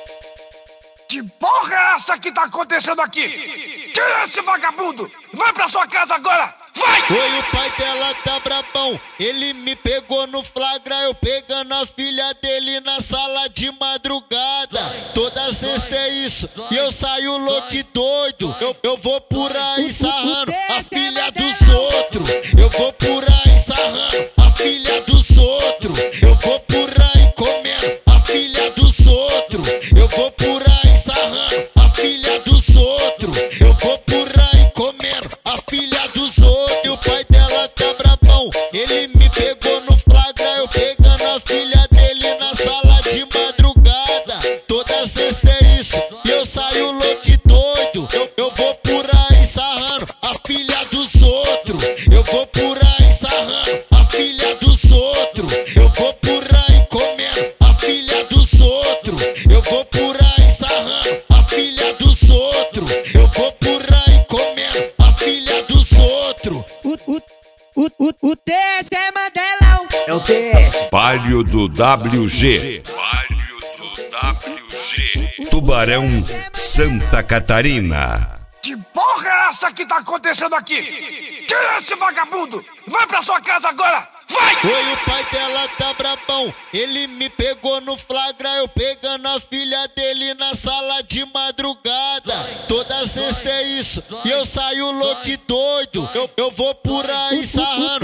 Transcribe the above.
Que porra é essa que tá acontecendo aqui? Quem é esse vagabundo? Vai pra sua casa agora! Vai! Foi o pai dela tá brabão, ele me pegou no flagra, eu pegando a filha dele na sala de madrugada. Toda sexta é isso, e eu saio louco e doido. Eu vou por aí sarrando a filha dos outros. Eu vou por aí sarrando a filha dos outros. Eu vou por aí comendo a filha dos outros. Eu vou por aí sarrando a filha dos outros. Eu vou por aí comendo a filha dos outros. E o pai dela tá brabão, ele me pegou no flagra, eu pegando a filha dele na sala de madrugada. Toda sexta é isso, e eu saio louco e doido. Eu vou por aí sarrando a filha dos outros. Eu vou por aí sarrando a filha dos outros. Eu vou por aí comendo a filha dos outros. Eu vou por aí sarrando a filha dos outros. Eu vou por aí comendo a filha dos outros. O TS é Mandelão. É o TS. Palio do WG. Palio do WG. Tubarão, Santa Catarina. Que porra é essa que tá acontecendo aqui? Quem é esse vagabundo? Vai pra sua casa agora! Vai! Foi o pai dela tá brabão, ele me pegou no flagra, eu pegando a filha dele na sala de madrugada. Toda sexta é isso, e eu saio louco e doido. Eu vou por aí sarrando